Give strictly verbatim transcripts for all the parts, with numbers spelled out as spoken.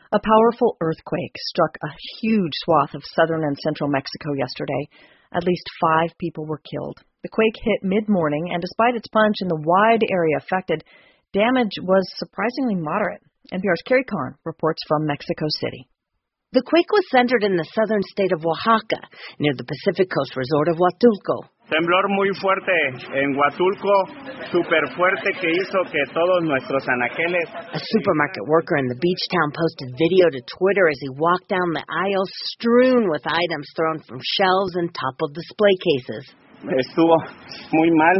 A powerful earthquake struck a huge swath of southern and central Mexico yesterday. At least five people were killed. The quake hit mid-morning, and despite its punch in the wide area affected, damage was surprisingly moderate. N P R's Carrie Kahn reports from Mexico City. The quake was centered in the southern state of Oaxaca, near the Pacific Coast resort of Huatulco. Temblor muy fuerte en Huatulco, super fuerte que hizo que todos nuestros anaqueles. A supermarket worker in the beach town posted video to Twitter as he walked down the aisles strewn with items thrown from shelves and toppled display cases. Estuvo muy mal.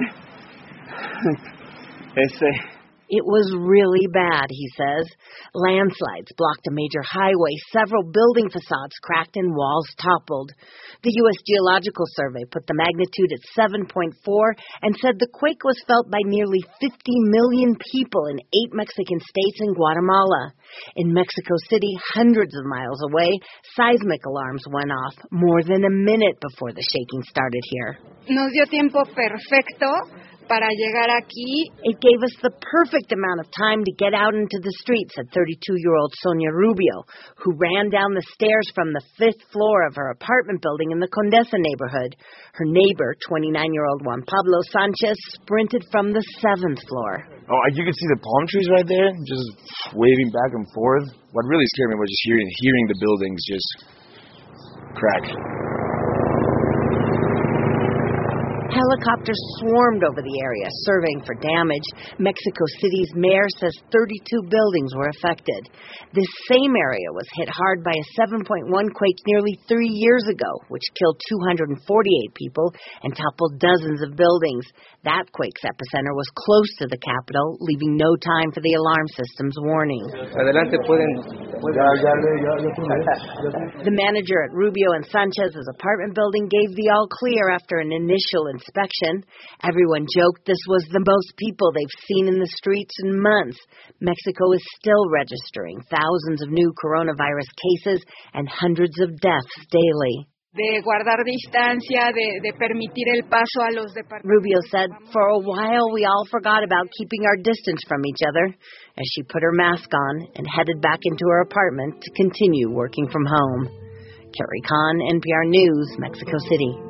Ese... It was really bad, he says. Landslides blocked a major highway, several building facades cracked and walls toppled. The U S Geological Survey put the magnitude at seven point four and said the quake was felt by nearly fifty million people in eight Mexican states and Guatemala. In Mexico City, hundreds of miles away, seismic alarms went off more than a minute before the shaking started here. Nos dio tiempo perfecto para llegar aquí. It gave us the perfect amount of time to get out into the street, said thirty-two-year-old Sonia Rubio, who ran down the stairs from the fifth floor of her apartment building in the Condesa neighborhood. Her neighbor, twenty-nine-year-old Juan Pablo Sanchez, sprinted from the seventh floor. Oh, you can see the palm trees right there, just waving back and forth. What really scared me was just hearing, hearing the buildings just crack. Helicopters swarmed over the area, surveying for damage. Mexico City's mayor says thirty-two buildings were affected. This same area was hit hard by a seven point one quake nearly three years ago, which killed two hundred forty-eight people and toppled dozens of buildings. That quake's epicenter was close to the capital, leaving no time for the alarm system's warning. The manager at Rubio and Sanchez's apartment building gave the all-clear after an initial inspection. Everyone joked this was the most people they've seen in the streets in months. Mexico is still registering thousands of new coronavirus cases and hundreds of deaths daily. De guardar distancia, de, de permitir el paso a los departamentos. Rubio said, for a while we all forgot about keeping our distance from each other, as she put her mask on and headed back into her apartment to continue working from home. Carrie Kahn, N P R News, Mexico City.